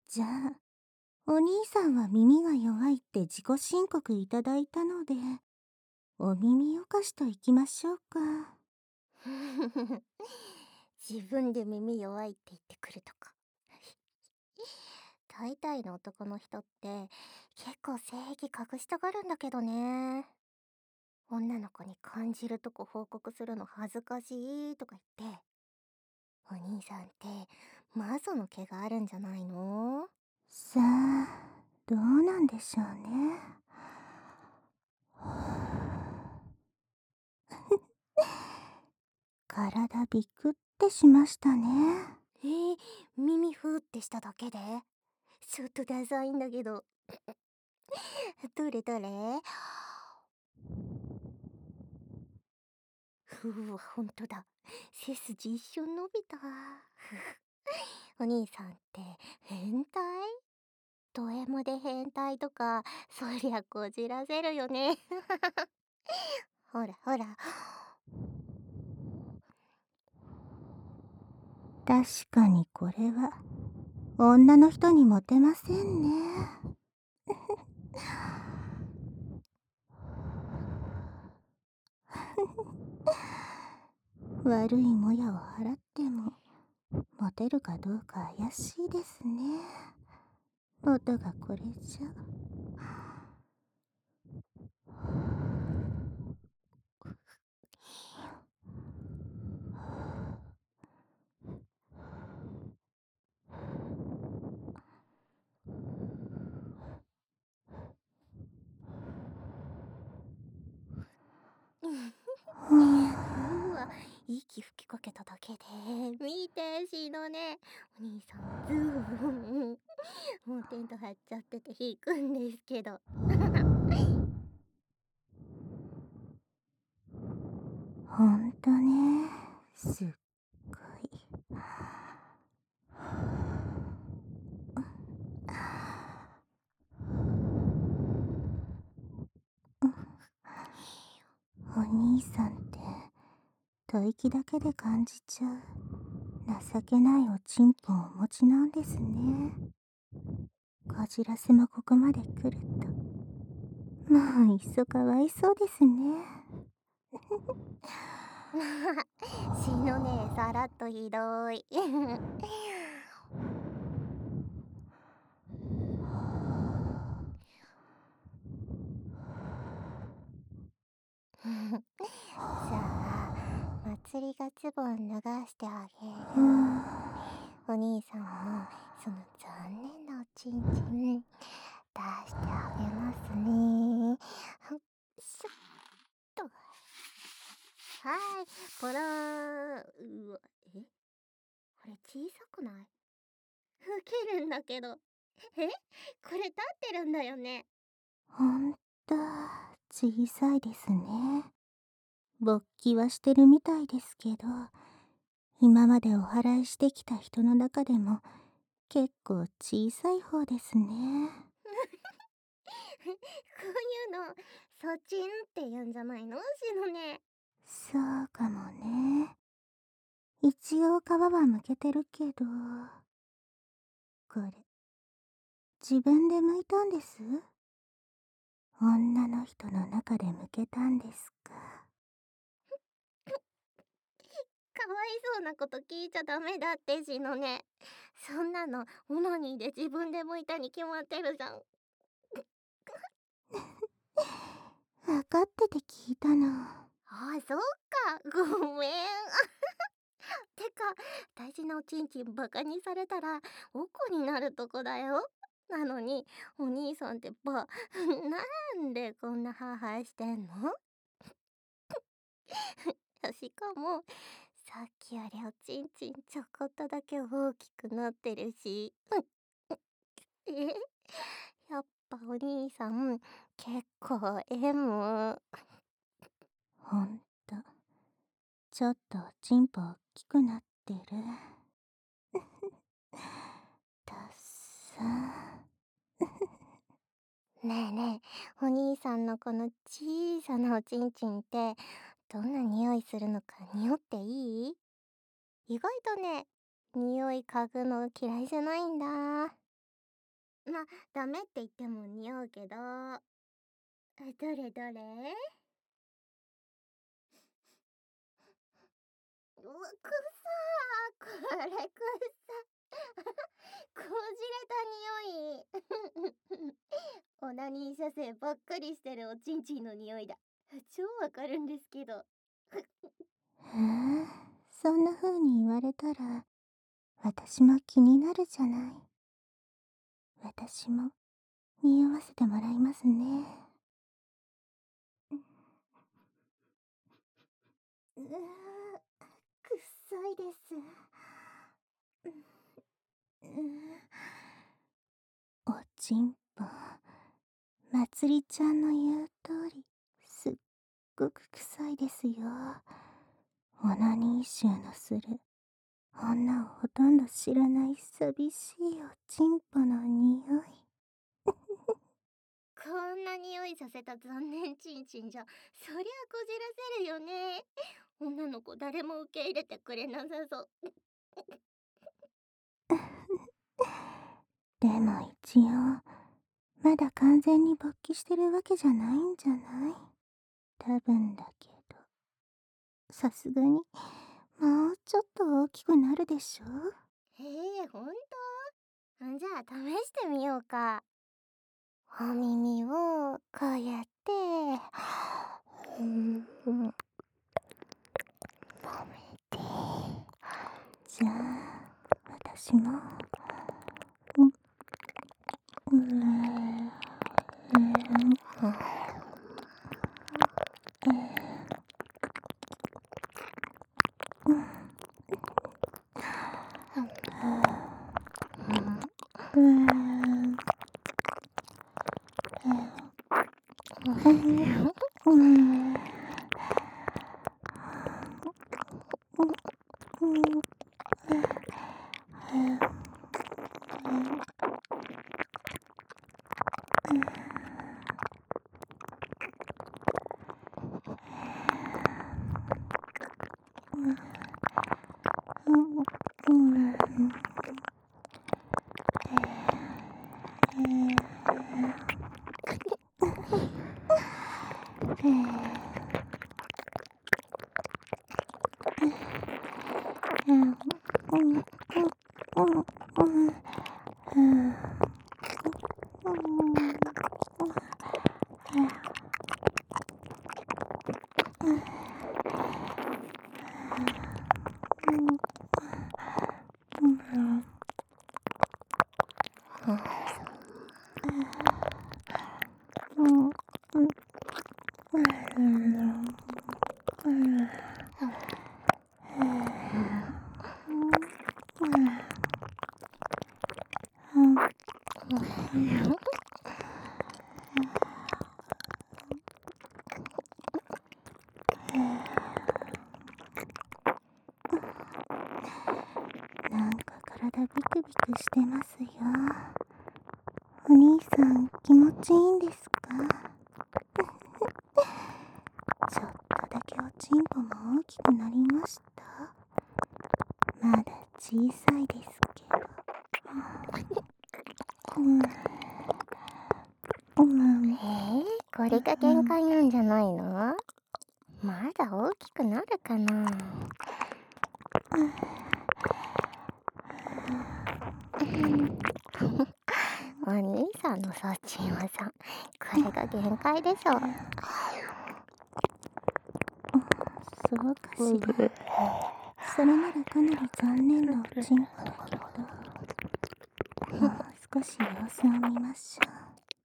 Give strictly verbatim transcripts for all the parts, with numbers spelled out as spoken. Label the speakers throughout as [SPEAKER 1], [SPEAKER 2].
[SPEAKER 1] じゃあ、お兄さんは耳が弱いって自己申告いただいたので、お耳おかしといきましょうか。
[SPEAKER 2] 自分で耳弱いって言ってくるとか。大体の男の人って結構性癖隠したがるんだけどね。女の子に感じるとこ報告するの恥ずかしいとか言って、お兄さんってマゾの毛があるんじゃないの？
[SPEAKER 1] さあ、どうなんでしょうね。体びくってしましたね。
[SPEAKER 2] えー、耳ふーってしただけでちょっとダサいんだけど。どれどれ？ふうわ、ほんとだ。背筋一瞬伸びた。お兄さんって変態？ド M で変態とか、そりゃこじらせるよね。ほらほら。
[SPEAKER 1] 確かにこれは、女の人にモテませんね。悪いもやを払っても、モテるかどうか怪しいですね。音がこれじゃ。ふぅ。
[SPEAKER 2] うわ、息吹きかけただけで、見て、しのね。お兄さん、ズーン。もうテント張っちゃってて引くんですけど。
[SPEAKER 1] ほんとね、すっごい。お兄さんって、吐息だけで感じちゃう、情けないおちんぽをお持ちなんですね。こじらせもここまで来ると、もういっそかわいそうですね。
[SPEAKER 2] しのね、さらっとひどい。じゃあ、まつりがズボン脱がしてあげ
[SPEAKER 1] う
[SPEAKER 2] る。
[SPEAKER 1] ん。
[SPEAKER 2] お兄さんのその残念なおちんちん出してあげますね。はっしょっと。はい、ポローン。うわ、え、これ小さくない？ウケるんだけど。え、これ立ってるんだよね。
[SPEAKER 1] ほんと、小さいですね。勃起はしてるみたいですけど、今までお祓いしてきた人の中でも結構小さい方ですね。
[SPEAKER 2] こういうの、そちんって言うんじゃないの？しのね。
[SPEAKER 1] そうかもね。一応皮はむけてるけど、これ、自分で剥いたんです？女の人の中で剥けたんですか？
[SPEAKER 2] かわいそうなこと聞いちゃダメだってしのね。そんなのオナニーで自分で剥いたに決まってるじゃん。
[SPEAKER 1] 分かってて聞いたの。
[SPEAKER 2] ああ、そっか。ごめん。てか、大事なおちんちんバカにされたらおこになるとこだよ。なのに、お兄さんってば、なんでこんなハーハーしてんの？しかも、さっきよりおちんちんちょこっとだけ大きくなってるし。え、やっぱお兄さん、結構 エム。
[SPEAKER 1] ほんと、ちょっとおちんぽ大きくなってる。ダッサ
[SPEAKER 2] ねえねえ、お兄さんのこの小さなおちんちんってどんな匂いするのか匂っていい？意外とね、匂い嗅ぐの嫌いじゃないんだ。 ま、ダメって言っても匂うけど。どれどれ？うわ、くさー。これくさ。こじれた匂い。オナニー射精ばっかりしてるおちんちんの匂いだ。超わかるんですけど。
[SPEAKER 1] へえ、そんな風に言われたら、私も気になるじゃない。私も匂わせてもらいますね。
[SPEAKER 2] うわー、くっさいです。
[SPEAKER 1] おちんぽ、まつりちゃんの言う通り、すっごく臭いですよ。オナニー臭のする、女をほとんど知らない寂しいおちんぽの匂い。
[SPEAKER 2] こんな匂いさせた残念ちんちんじゃ、そりゃこじらせるよね。女の子誰も受け入れてくれなさそう。
[SPEAKER 1] でも一応、まだ完全に勃起してるわけじゃないんじゃない？多分だけど。さすがに、もうちょっと大きくなるでしょ？
[SPEAKER 2] へえ、ほんと？じゃあ試してみようか。お耳をこうやって、うん、舐めて。
[SPEAKER 1] じゃあ、私も、うん、うん、うん、うん、うん、なんか体ビクビクしてますよ。お兄さん気持ちいいんですか？ちょっとだけおちんぽも大きくなりました。まだ小さいですけど。うんうん、
[SPEAKER 2] えー、これが限界なんじゃないの？まだ大きくなるかな。お兄さんのそっちはさ、これが限界でしょ。
[SPEAKER 1] そうかしら。それならかなり残念なおちんぽだけど、もう少し様子を見ましょ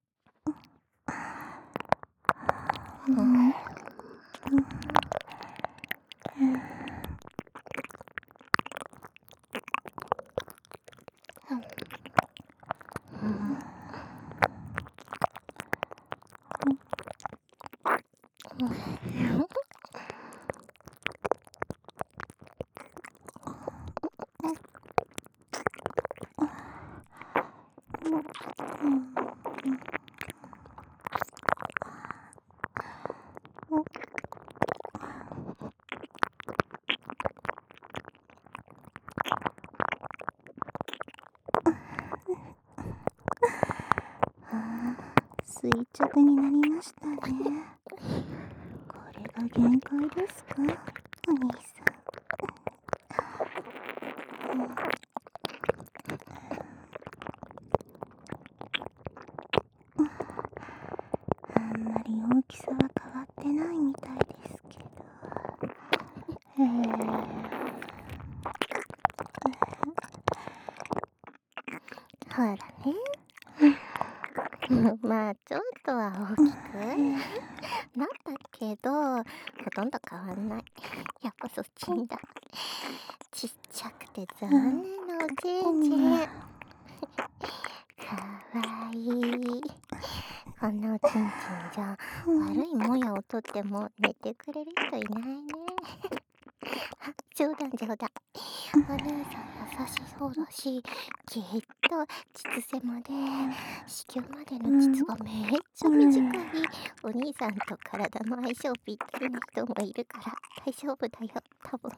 [SPEAKER 1] う。うん、うん、 垂直になりましたね。これが限界ですか、お兄さん。あんまり大きさは変わってないみたいですけど。へえ。
[SPEAKER 2] ほらね。まあちょっとは大きくなったけど、ほとんど変わんない。やっぱそっちにだ。ちっちゃくて残念なおちんちん。かわいい。こんなおちんちんじゃ悪いもやをとっても寝てくれる人いないね。あ、冗談冗談。お兄さん優しそうだし、きっと膣狭で子宮までの膣がめっちゃ短いお兄さんと体の相性ぴったりな人もいるから大丈夫だよ、多分。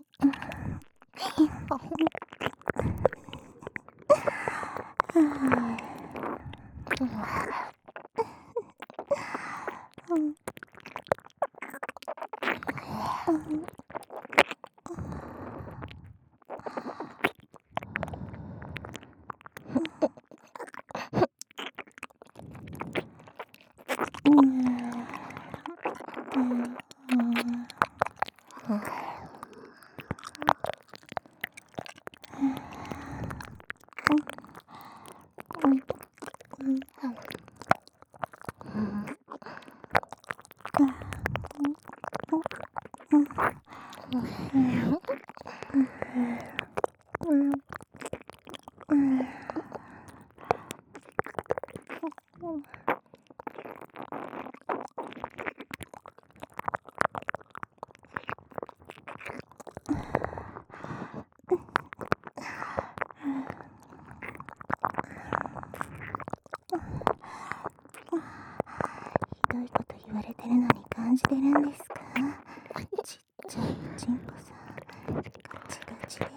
[SPEAKER 1] ひどいこと言われてるのに感じてるんですか？ちっちゃいおちんぽさん、ガチガチですよ。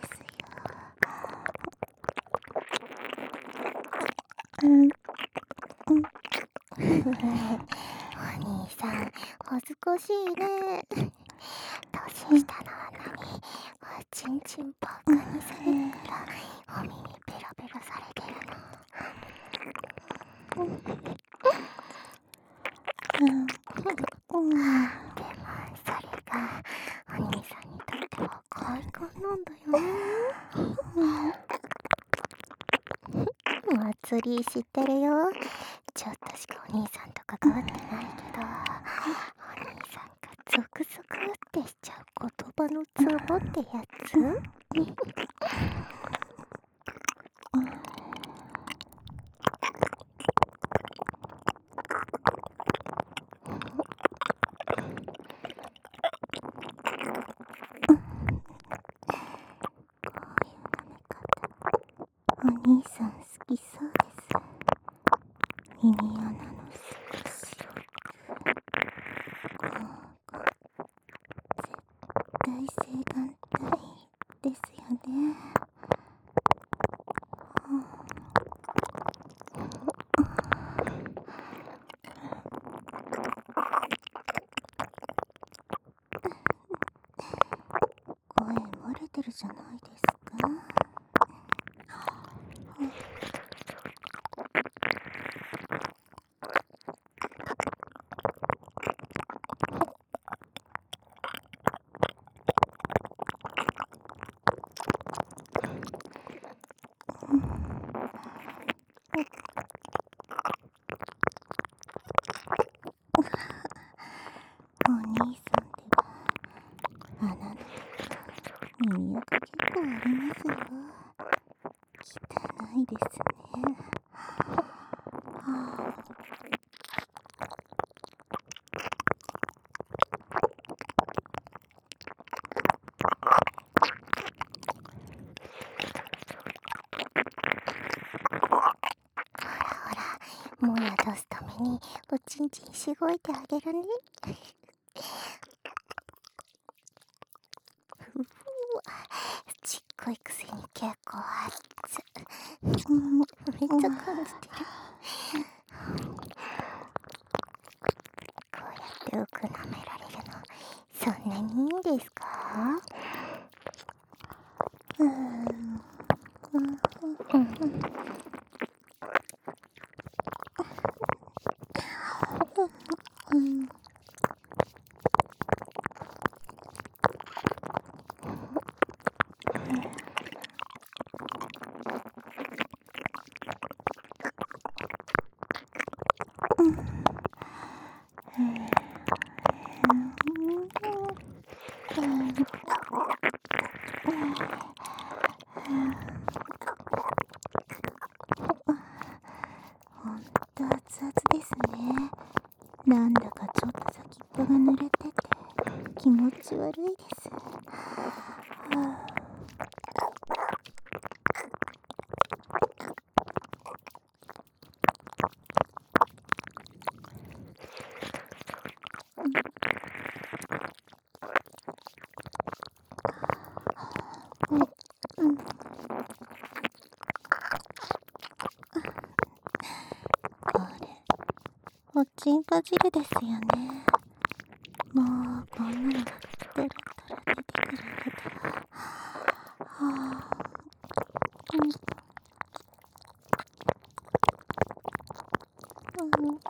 [SPEAKER 2] お兄さん、恥ずかしいね。年下の女におちんちんばっかにされたらお耳ペロペロされてるの。でもそれがお兄さんにとっては快感なんだよね。祭り知ってるよ。ちょっとしかお兄さんと関わってないけど、お兄さんがゾクゾクってしちゃう言葉のツボってやつ。
[SPEAKER 1] お兄さん好きそうです。耳穴の少しこう絶対性感帯ですよね。声漏れてるじゃないですか。お兄さんでは穴の耳垢結構ありますよ。汚いですね。はあ、
[SPEAKER 2] ほら、もや出すためにおちんちんしごいてあげるね。ふふちっこいくせに結構熱い。めっちゃ感じてる。 軽く舐められるのそんなにいいんですか？
[SPEAKER 1] うーんうん
[SPEAKER 2] うん
[SPEAKER 1] うんほんと熱々ですね。なんだかちょっと先っぽが濡れてて気持ち悪いです。はあうんこれおちんぽ汁ですよね。もうこんなのがトロトロ出てくるほど。はあ、うんうん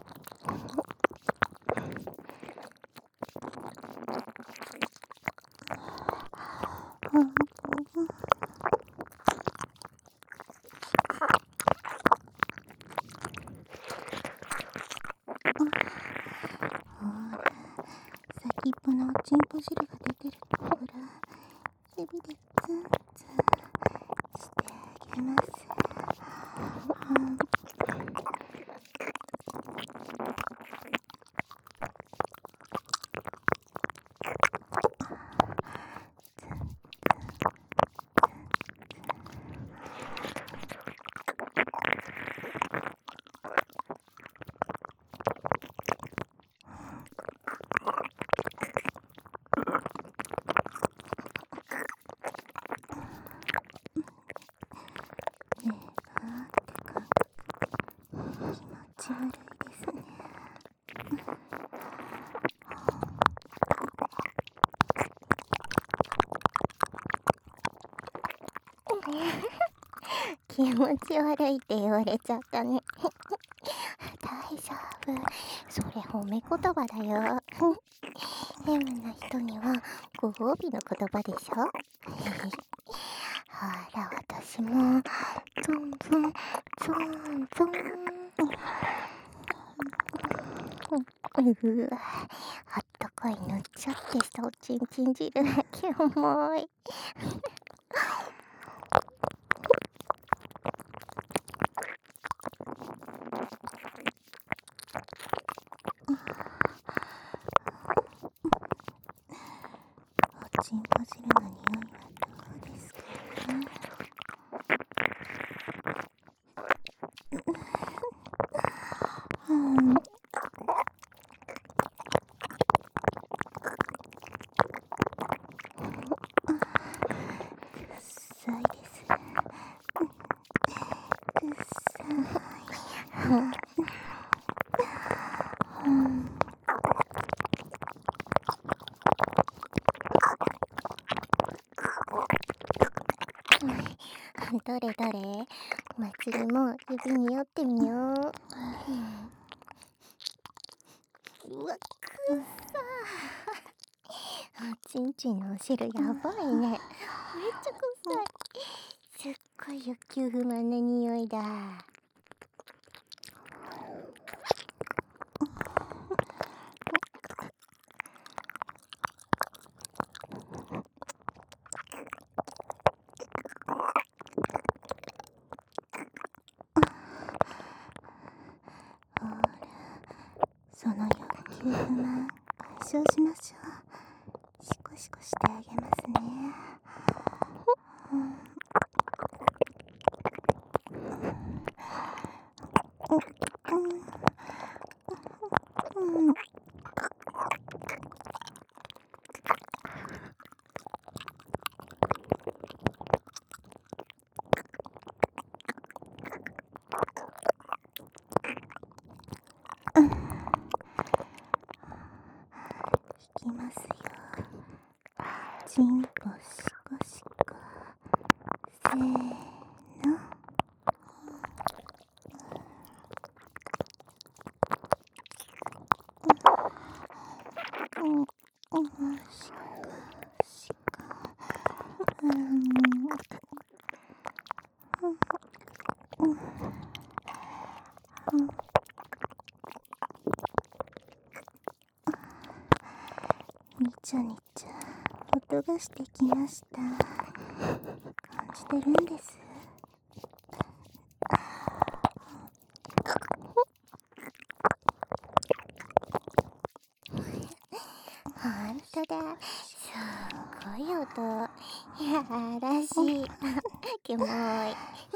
[SPEAKER 1] うんほら先っぽのおちんぽ汁が出てるところ指でツンツンしてあげます。うんねえなーって感覚気持ち悪いですね。
[SPEAKER 2] 気持ち悪いって言われちゃったね。大丈夫。それ褒め言葉だよ。変な人にはご褒美の言葉でしょ。ほら、私も、ゾンゾン、ゾンゾン。うわ、あったかいぬっちゃってしたおちんちん汁、キモい。
[SPEAKER 1] おちんぽ汁の匂いはどうですかね。うん臭いです。臭い。うん
[SPEAKER 2] どれどれ、まつりも指に寄ってみよう。うわ、くっさー。おちんちんのお汁やばいね。めっちゃ臭い。すっごい欲求不満な匂いだ。
[SPEAKER 1] ほらその欲求不満解消しましょう。シコシコしてあげますね。うんうんうんきますよ。チンポシコシコ。せーの。うん、うん、うん、シコシコ。うん、うん、うん、うん。にちゃにちゃ音がしてきました。感じてるんです。
[SPEAKER 2] ほんとだ。すっごい音。やらしい。キモい。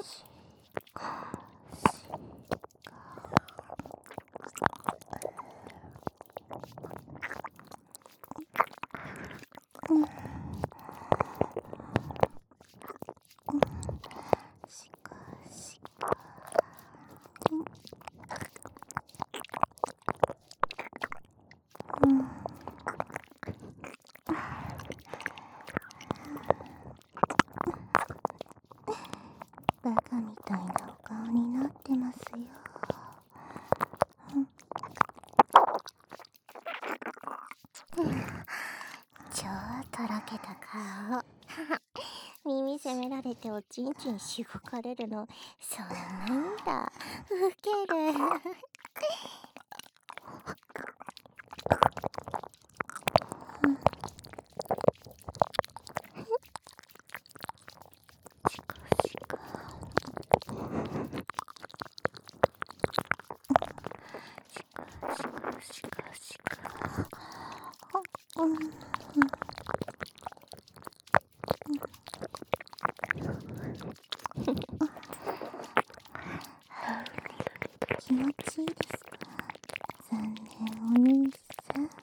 [SPEAKER 1] シコシコ。うん。バカみたいなお顔になってますよ。
[SPEAKER 2] 超とろけた顔。耳責められておちんちんしごかれるの、そんなんだ。ウケる。
[SPEAKER 1] シコシコ。シコシコシコ。うん。気持ちいいですか？残念お兄さん。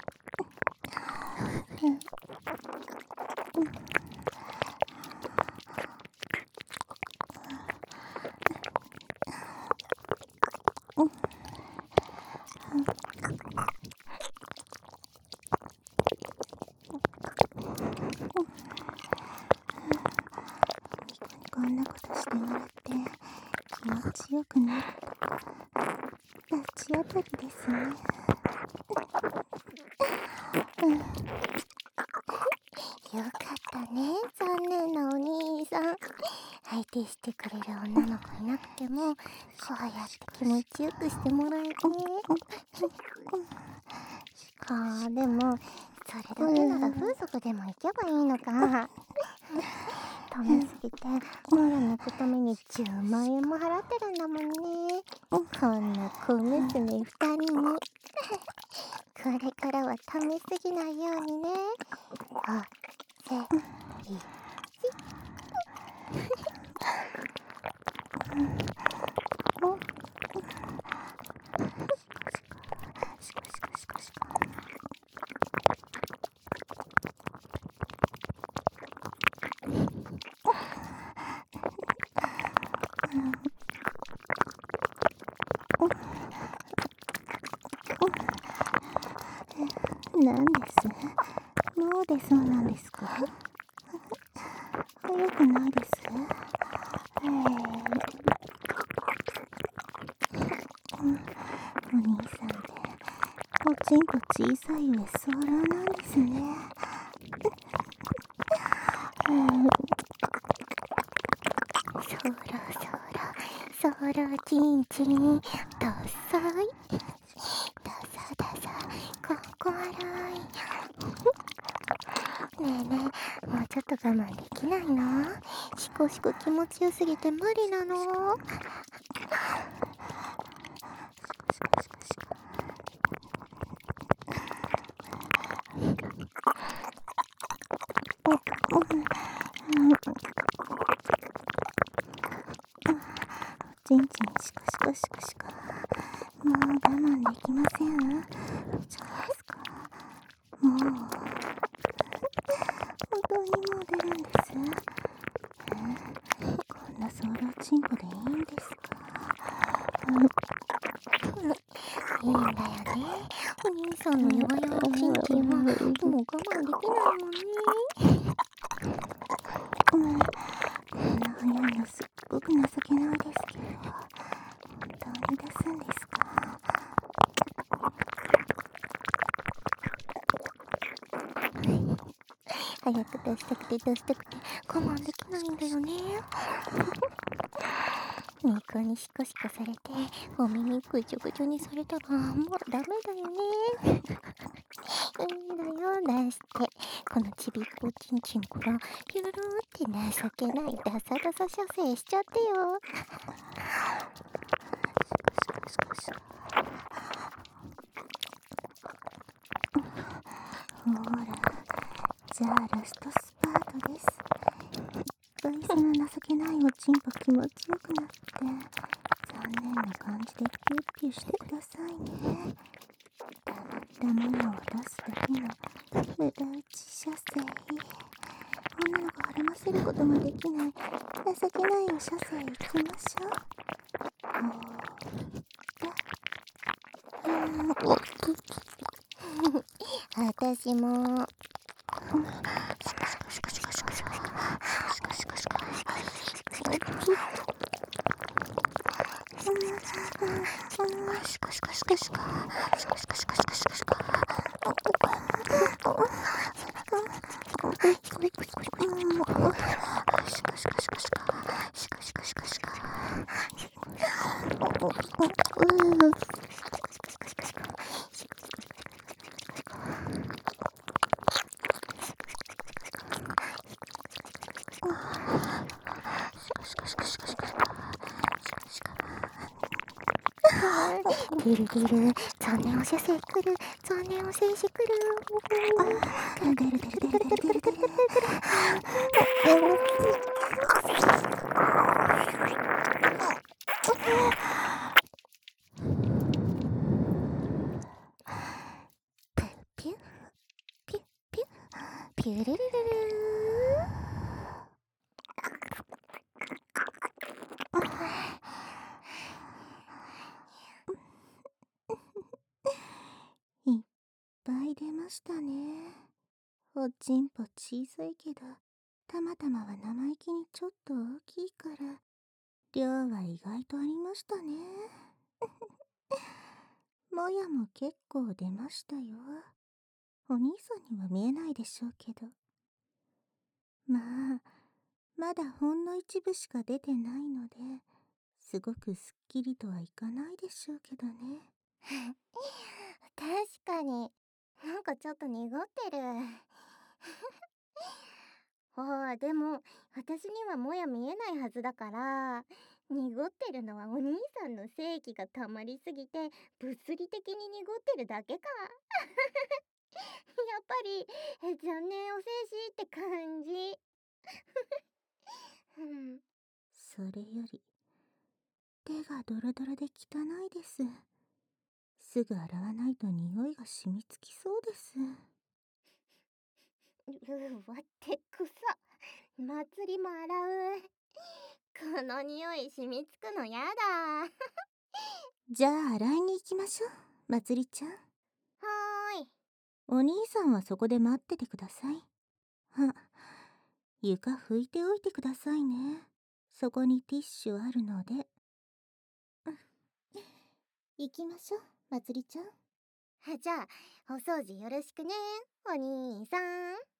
[SPEAKER 1] こんなことしてもらって気持ちよくなると罰当たりですね。
[SPEAKER 2] よかったね、残念なお兄さん。相手してくれる女の子いなくても、こうやって気持ちよくしてもらえて。あー、でも、それだけなら風俗でも行けばいいのか。止めすぎて、マラ泣くためにじゅうまんえんも払ってるんだもんね。こんな小娘ふたりに。これからは試しすぎないようにね。あ、せ、い、
[SPEAKER 1] シコシコシコシコ。なんです？もう出そうなんですか？早くないです？えー、お兄さんっておちんぽ小さい上ソロなんですね。
[SPEAKER 2] そろそろ、そろちんちん、どっさい。ださださ、ここわらい。ねえねえ、もうちょっと我慢できないの？しこしこ気持ちよすぎて無理なの。
[SPEAKER 1] シコシコシコ。ちんちんシコシコシコシコ。もう我慢できません。そうですか。もう本当にもう出るんです。えー、こんなソロチンコでいいんですか？
[SPEAKER 2] いいんだよね。お兄さんのよわよわちんちんはもう我慢できないもんね。
[SPEAKER 1] うん、こんな早いのすっごく情けないですけど、本当に出すんですか？
[SPEAKER 2] 早く出したくて出したくて我慢できないんだよね。肉にシコシコされてお耳ぐちょぐちょにされたらもうダメだよね。いいんだよ出して、このちびっこちんちんからピュルルって情けないダサダサ射精しちゃってよ。
[SPEAKER 1] ほら、じゃあラストスパートです。いっぱいその情けないおちんぽ気持ちよくなって、残念な感じでピュッピュしてくださいね。溜まったものを出すだけの無駄打ち射精。女の子を孕ませることもできない情けないお射精いきましょう。ほーら。
[SPEAKER 2] 私も。ギルギル、残念お射精来る、残念お精子来る。
[SPEAKER 1] あー、出る出る出る出る出る出る。
[SPEAKER 2] ピュッピュッピュッピュルルルル
[SPEAKER 1] いっぱい出ましたね。おちんぽ小さいけど、たまたまは生意気にちょっと大きいから、量は意外とありましたね。もやも結構出ましたよ。お兄さんには見えないでしょうけど。まあ、まだほんの一部しか出てないので、すごくすっきりとはいかないでしょうけどね。
[SPEAKER 2] 確かに、なんかちょっと濁ってる。ほあ、でも私にはもや見えないはずだから、濁ってるのはお兄さんの精液が溜まりすぎて物理的に濁ってるだけか。やっぱりえ残念お精子って感じ。うん、
[SPEAKER 1] それより、手がドロドロで汚いです。すぐ洗わないと匂いが染みつきそうです。
[SPEAKER 2] うわってくさ。祭りも洗う。この匂い染みつくのやだ。
[SPEAKER 1] じゃあ洗いに行きましょう、まつりちゃん。
[SPEAKER 2] はーい。
[SPEAKER 1] お兄さんはそこで待っててください。あ、床拭いておいてくださいね。そこにティッシュあるので。行きましょう、まつりちゃん。
[SPEAKER 2] じゃあお掃除よろしくねお兄さん。